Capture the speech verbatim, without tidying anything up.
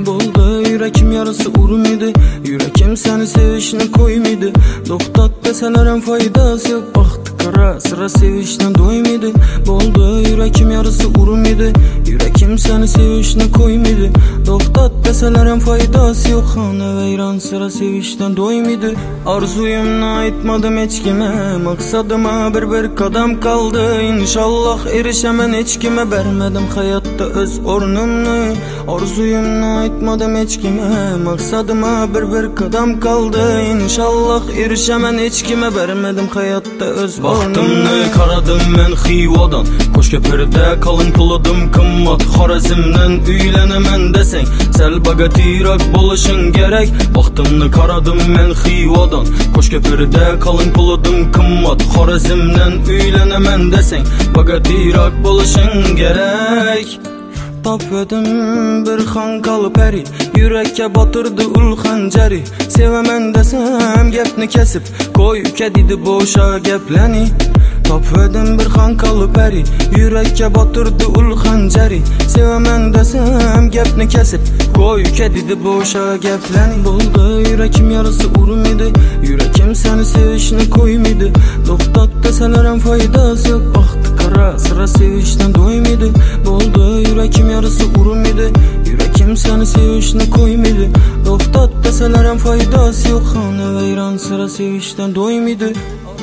Buldu yürekim yarısı urumidi, yürekim seni sevişini koymidi. Doktat deselerem faydası yok, baktı kara sıra sevişten doymidi. Buldu yürekim yarısı urumidi, yürekim seni sevişini koymidi. Doktat deselerem faydası yok, hane veyran sıra sevişten doymidi. Arzuyumla aytmadım hiç kime, maksadıma bir bir kadam kaldı. İnşallah erişemen hiç kime, vermedim hayatta öz ornumnu. Arzuyumla aytmadım hiç kime, maksadıma bir bir kadam kaldı. İnşallah erişemen hiç kime, vermedim hayatta öz ornumnu. Baktımni karadım men Xivadan, Qo'shko'pirda qalin puladim qimmat. Xorazmdan uylenemen deseng, sal bagatirak bo'lishing kerak. Baktımni karadım men Xivadan, Qo'shko'pirda qalin puladim qimmat. Xorazmdan uylenemen deseng, bagatirak bo'lishing kerak. Tapvedim bir xanqalı peri, yürekке batırdı ul xanjari. Sevemen desem gepni kesip, koy kedidi boşa gepleni. Tapvedim bir xanqalı peri, yürekке batırdı ul xanjari. Sevemen desem gepni kesip, koy kedidi boşa gepleni. Buldu yürekim yarısı urumidi, yürekim seni sevişini koymidi. Doktat deselerem faydası yok, baktı kara sıra sevişten doymidi. Buldu yürekim yarısı urumidi, yürekim seni sevişini koymidi. Doktat deselerem faydası yok, hane veyran sıra sevişten doymidi.